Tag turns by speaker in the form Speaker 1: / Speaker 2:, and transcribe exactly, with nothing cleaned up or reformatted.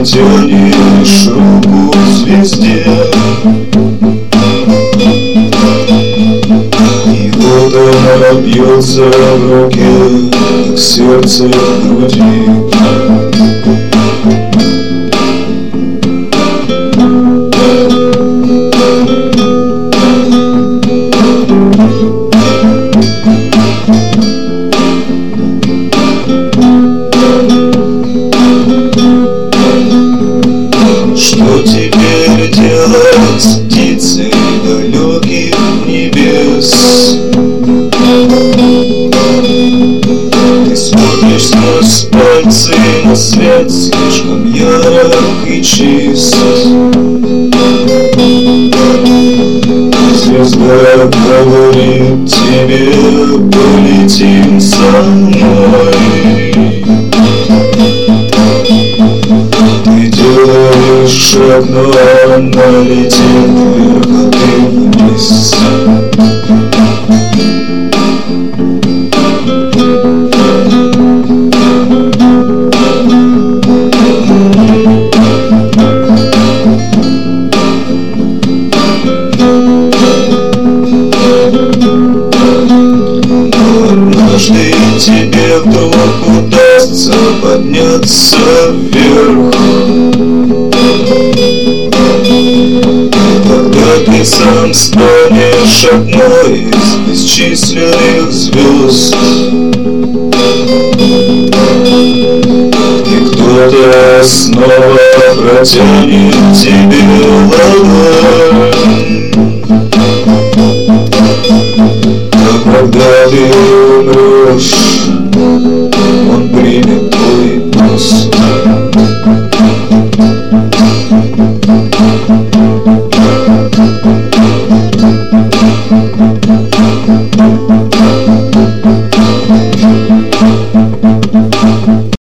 Speaker 1: протянешь руку к звезде, и вот она бьется в руке, как сердце в груди. Что теперь делать с птицей далеких небес? Ты смотришь сквозь пальцы на свет слишком ярок и чист. Звезда говорит тебе: полетим со мной. Ты делаешь шаг, но она летит вверх, а ты вниз. Однажды тебе вдруг удастся подняться вверх, когда ты сам станешь одной из бесчисленных звезд. И кто-то снова протянет тебе ладонь. Но когда ты умрешь, он примет твой пульс.